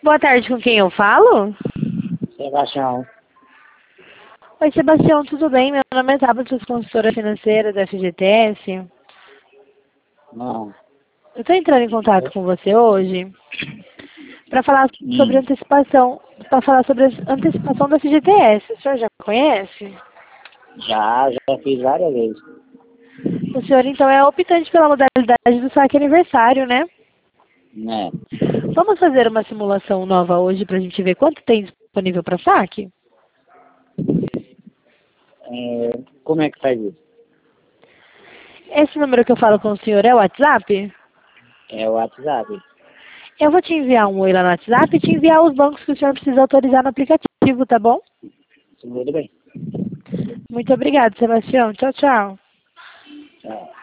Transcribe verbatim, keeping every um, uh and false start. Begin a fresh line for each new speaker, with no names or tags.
Boa tarde, com quem eu falo?
Sebastião.
Oi, Sebastião, tudo bem? Meu nome é Tabata, sou consultora financeira da F G T S.
Não.
Eu estou entrando em contato com você hoje para falar sobre
Hum.
antecipação, para falar sobre a antecipação da F G T S. O senhor já conhece?
Já, já fiz várias vezes.
O senhor, então, é optante pela modalidade do saque aniversário, né?
Né?
Vamos fazer uma simulação nova hoje para a gente ver quanto tem disponível para saque?
É, como é que faz isso?
Esse número que eu falo com o senhor é o WhatsApp?
É o WhatsApp.
Eu vou te enviar um oi lá no WhatsApp e te enviar os bancos que o senhor precisa autorizar no aplicativo, tá bom?
Tudo bem.
Muito obrigada, Sebastião. Tchau, tchau.
Tchau.